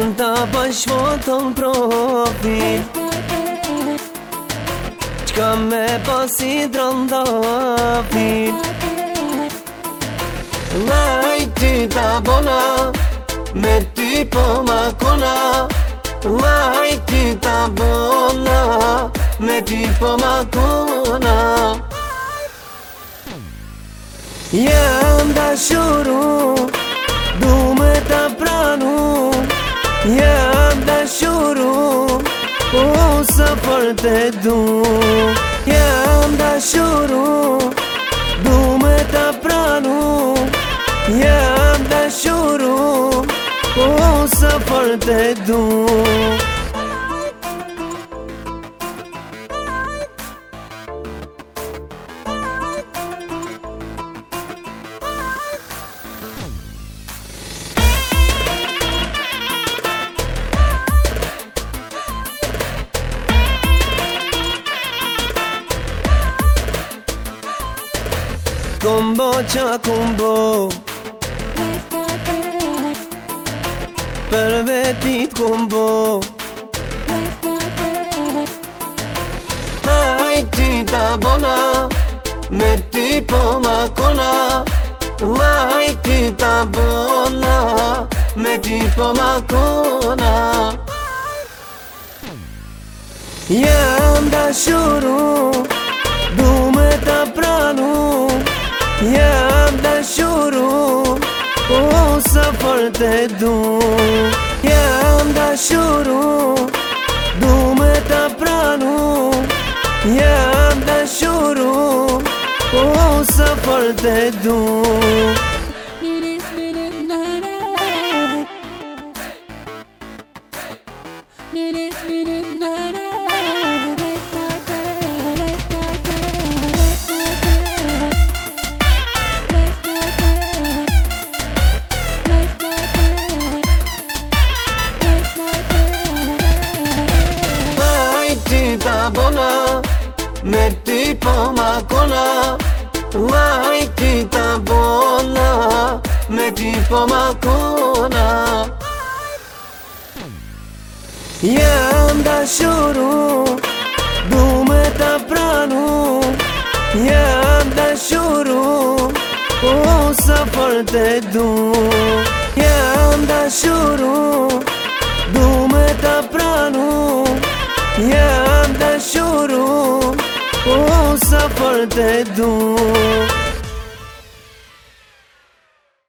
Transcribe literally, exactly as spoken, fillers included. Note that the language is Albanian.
Mund ta bash foton profil Qka me pasi drandafil Lajti ta bona Me ty po ma kona Lajti ta bona Me ty po ma kona Jam dashuru Du me ta pranu Jam dashuru O sa forte du Jam dashuru Du me ta pranu Jam dashuru O sa forte du Kumbo qa kumbo Për vetit kumbo Hajti ta bona Me ty po ma kona Hajti ta bona Me ty po ma kona Jam dashuru Du me ta pranu Jam dashuru O sa forte du Jam dashuru Du me ta pranu Jam dashuru O sa forte du Ta bona Me ty po ma kona Lajti ta bona Me ty po ma kona Jam dashuru Du me ta pranu Jam dashuru O sa forte du Jam dashuru Du me ta pranu Jam dashuru O sa forte du